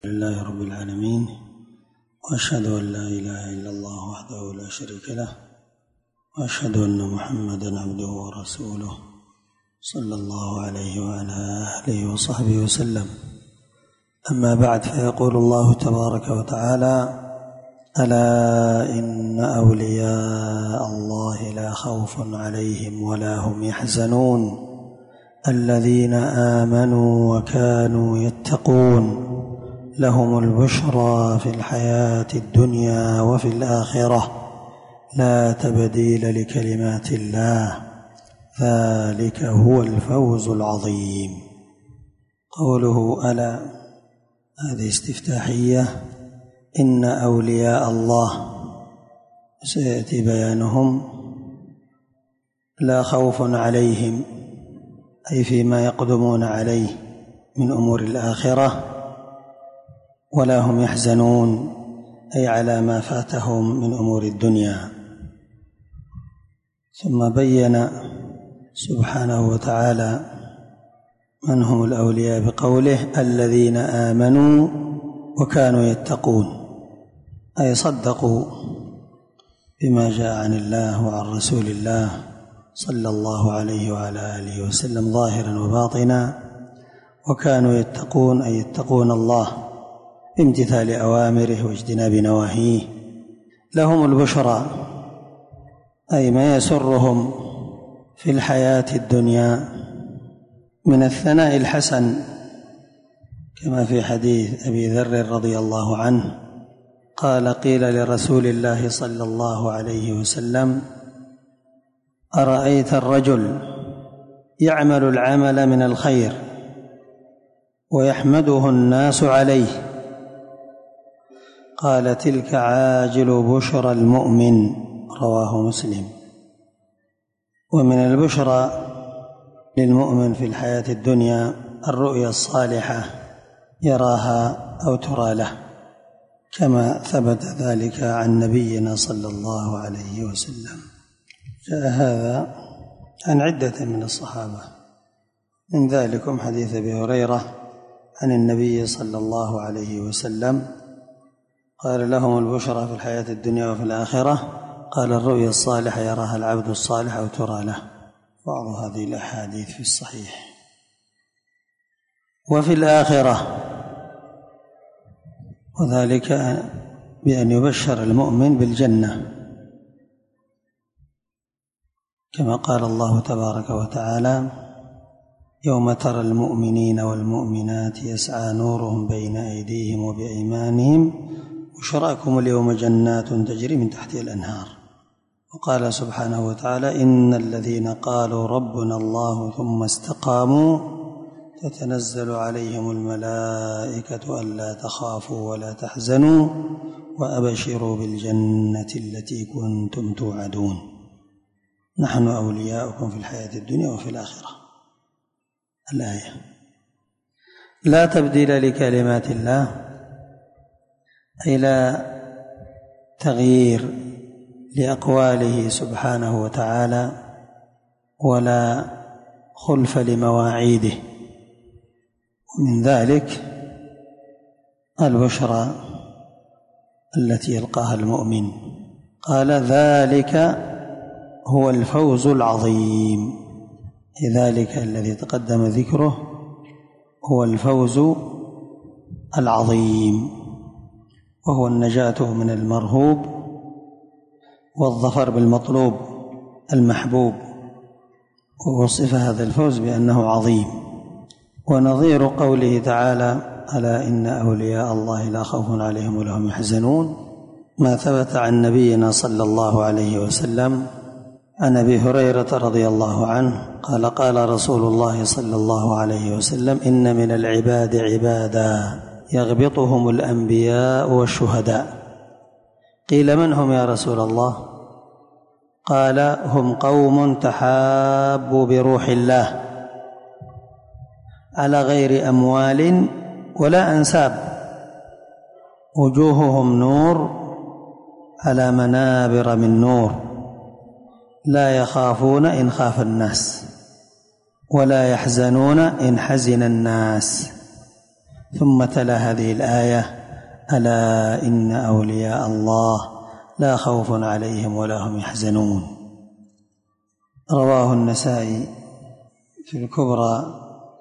لله رب العالمين، وأشهد أن لا إله إلا الله وحده لا شريك له، وأشهد أن محمدًا عبده ورسوله صلى الله عليه وعلى آله وصحبه وسلم. أما بعد، فيقول الله تبارك وتعالى: ألا إن أولياء الله لا خوف عليهم ولا هم يحزنون الذين آمنوا وكانوا يتقون لهم البشرى في الحياة الدنيا وفي الآخرة لا تبديل لكلمات الله ذلك هو الفوز العظيم. قوله ألا هذه استفتاحية. إن أولياء الله سيأتي بيانهم لا خوف عليهم، أي فيما يقدمون عليه من أمور الآخرة، ولا هم يحزنون، أي على ما فاتهم من أمور الدنيا. ثم بين سبحانه وتعالى من هم الأولياء بقوله: الذين آمنوا وكانوا يتقون، أي صدقوا بما جاء عن الله وعن رسول الله صلى الله عليه وعلى آله وسلم ظاهرا وباطنا، وكانوا يتقون أي يتقون الله بامتثال أوامره واجتناب نواهيه. لهم البشرى، أي ما يسرهم في الحياة الدنيا من الثناء الحسن، كما في حديث أبي ذر رضي الله عنه قال: قيل لرسول الله صلى الله عليه وسلم: أرأيت الرجل يعمل العمل من الخير ويحمده الناس عليه؟ قال: تلك عاجل بشرى المؤمن، رواه مسلم. ومن البشرى للمؤمن في الحياة الدنيا الرؤيا الصالحة يراها أو ترى له، كما ثبت ذلك عن نبينا صلى الله عليه وسلم. جاء هذا عن عدة من الصحابة، من ذلكم حديث أبي هريرة عن النبي صلى الله عليه وسلم قال: لهم البشرى في الحياة الدنيا وفي الآخرة. قال: الرؤيا الصالحة يراها العبد الصالح أو ترى له. بعض هذه الأحاديث في الصحيح. وفي الآخرة، وذلك بأن يبشر المؤمن بالجنة، كما قال الله تبارك وتعالى: يوم ترى المؤمنين والمؤمنات يسعى نورهم بين أيديهم وبأيمانهم بشراكم اليوم جنات تجري من تحتها الأنهار. وقال سبحانه وتعالى: إن الذين قالوا ربنا الله ثم استقاموا تتنزل عليهم الملائكة ألا تخافوا ولا تحزنوا وأبشروا بالجنة التي كنتم توعدون نحن أولياؤكم في الحياة الدنيا وفي الآخرة. الآية. لا تبديل لكلمات الله، أي لا تغيير لأقواله سبحانه وتعالى ولا خلف لمواعيده. ومن ذلك البشرى التي يلقاها المؤمن. قال: ذلك هو الفوز العظيم، ذلك الذي تقدم ذكره هو الفوز العظيم، وهو النجاة من المرهوب والظفر بالمطلوب المحبوب. ووصف هذا الفوز بأنه عظيم. ونظير قوله تعالى: ألا إن أولياء الله لا خوف عليهم ولا هم يحزنون، ما ثبت عن نبينا صلى الله عليه وسلم عن أبي هريرة رضي الله عنه قال: قال رسول الله صلى الله عليه وسلم: إن من العباد عبادا يغبطهم الأنبياء والشهداء. قيل: من هم يا رسول الله؟ قال: هم قوم تحابوا بروح الله على غير أموال ولا أنساب، وجوههم نور على منابر من نور، لا يخافون إن خاف الناس ولا يحزنون إن حزن الناس، ثم تلا هذه الآية: ألا إن أولياء الله لا خوف عليهم ولا هم يحزنون. رواه النسائي في الكبرى،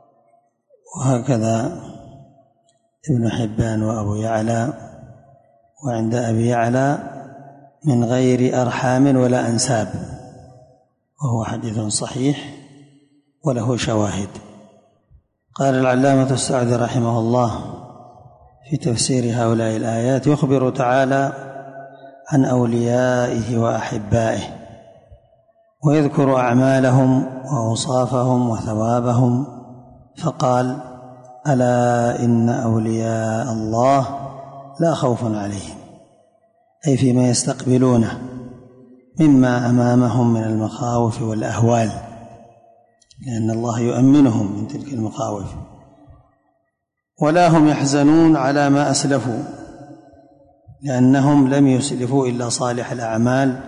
وهكذا ابن حبان وأبو يعلى، وعند أبي يعلى: من غير أرحام ولا أنساب، وهو حديث صحيح وله شواهد. قال العلامة السعدي رحمه الله في تفسير هؤلاء الآيات: يخبر تعالى عن أوليائه وأحبائه، ويذكر أعمالهم وأوصافهم وثوابهم، فقال: ألا إن أولياء الله لا خوف عليهم، أي فيما يستقبلونه مما أمامهم من المخاوف والأهوال، لأن الله يؤمنهم من تلك المخاوف، ولا هم يحزنون على ما أسلفوا، لأنهم لم يسلفوا إلا صالح الأعمال،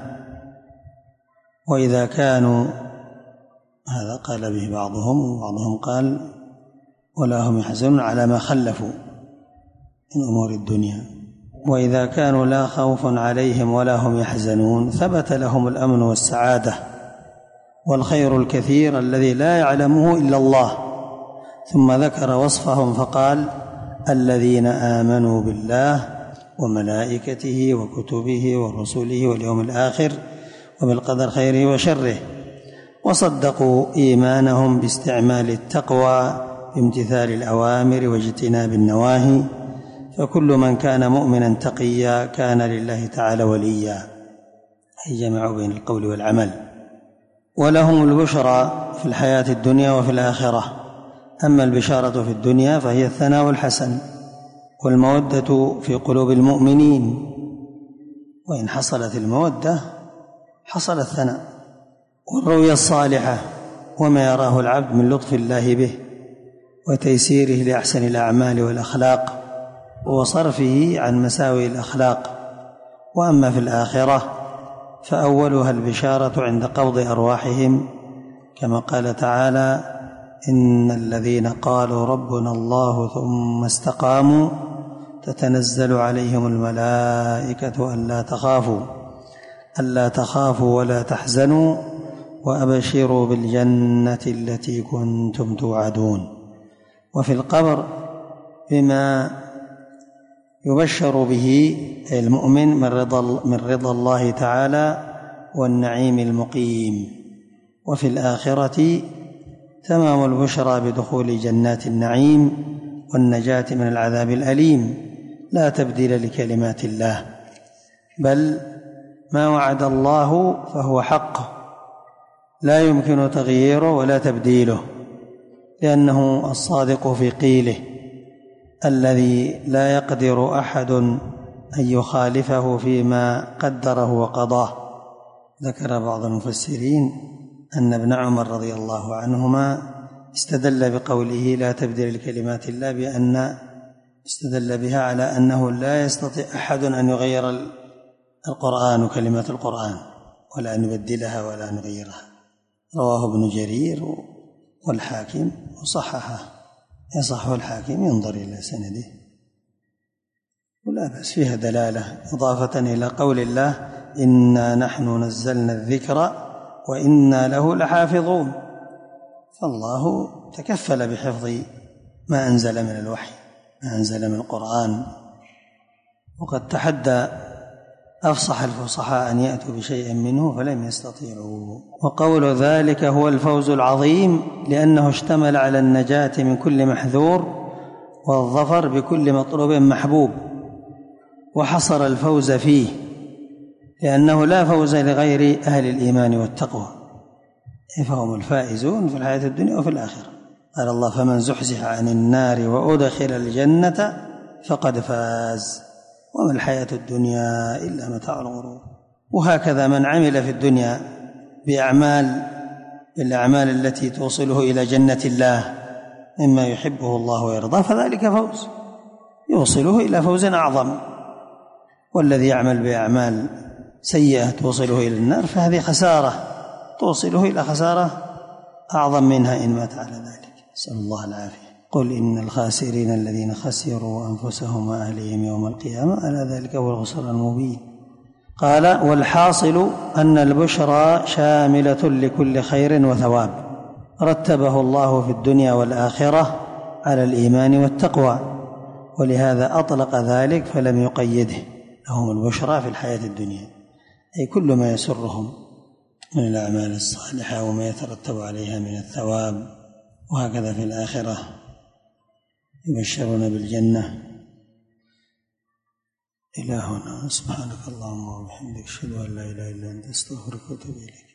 وإذا كانوا، هذا قال به بعضهم، وبعضهم قال: ولا هم يحزنون على ما خلفوا من أمور الدنيا. وإذا كانوا لا خوف عليهم ولا هم يحزنون، ثبت لهم الأمن والسعادة والخير الكثير الذي لا يعلمه إلا الله. ثم ذكر وصفهم فقال: الذين آمنوا بالله وملائكته وكتبه ورسله واليوم الآخر وبالقدر خيره وشره، وصدقوا إيمانهم باستعمال التقوى بامتثال الأوامر واجتناب النواهي، فكل من كان مؤمنا تقيا كان لله تعالى وليا، أي جمعوا بين القول والعمل. ولهم البشرى في الحياة الدنيا وفي الآخرة. أما البشارة في الدنيا فهي الثناء الحسن والمودة في قلوب المؤمنين، وإن حصلت المودة حصل الثناء، والرؤيا الصالحة وما يراه العبد من لطف الله به وتيسيره لأحسن الأعمال والأخلاق وصرفه عن مساوئ الأخلاق. وأما في الآخرة فأولها البشارة عند قبض أرواحهم، كما قال تعالى: إن الذين قالوا ربنا الله ثم استقاموا تتنزل عليهم الملائكة ألا تخافوا ولا تحزنوا وأبشروا بالجنة التي كنتم توعدون. وفي القبر بما يبشر به المؤمن من رضا الله تعالى والنعيم المقيم. وفي الآخرة تمام البشرى بدخول جنات النعيم والنجاة من العذاب الأليم، لا تبديل لكلمات الله، بل ما وعد الله فهو حق لا يمكن تغييره ولا تبديله، لأنه الصادق في قيله الذي لا يقدر أحد أن يخالفه فيما قدره وقضاه. ذكر بعض المفسرين أن ابن عمر رضي الله عنهما استدل بقوله لا تبديل لكلمات الله بأن استدل بها على أنه لا يستطيع أحد أن يغير القرآن وكلمات القرآن ولا أن يبدلها ولا أن يغيرها. رواه ابن جرير والحاكم وصححه، يصحه الحاكم ينظر إلى سنده ولا بأس، فيها دلالة إضافة إلى قول الله: إنا نحن نزلنا الذكر وإنا له لحافظون. فالله تكفل بحفظ ما أنزل من الوحي، ما أنزل من القرآن، وقد تحدى أفصح الفصحاء أن يأتوا بشيء منه فلم يستطيعوا. وقول ذلك هو الفوز العظيم، لأنه اشتمل على النجاة من كل محذور والظفر بكل مطلوب محبوب، وحصر الفوز فيه، لأنه لا فوز لغير أهل الإيمان والتقوى، فهم الفائزون في الحياة الدنيا وفي الآخرة. قال الله: فمن زحزح عن النار وأدخل الجنة فقد فاز وما الحياة الدنيا إلا متاع الغرور. وهكذا من عمل في الدنيا بالأعمال التي توصله إلى جنة الله مما يحبه الله ويرضاه فذلك فوز يوصله إلى فوز أعظم، والذي يعمل بأعمال سيئة توصله إلى النار فهذه خسارة توصله إلى خسارة أعظم منها إن مات على ذلك، نسأل الله العافية. قل إن الخاسرين الذين خسروا أنفسهم وأهليهم يوم القيامة ألا ذلك هو الخسران المبين. قال: والحاصل أن البشرى شاملة لكل خير وثواب رتبه الله في الدنيا والآخرة على الإيمان والتقوى، ولهذا أطلق ذلك فلم يقيده، لهم البشرى في الحياة الدنيا أي كل ما يسرهم من الأعمال الصالحة وما يترتب عليها من الثواب، وهكذا في الآخرة يبشرون بالجنة. إلى هنا. سبحانك اللهم وبحمدك أشهد أن لا إله إلا أنت أستغفرك وأتوب إليك.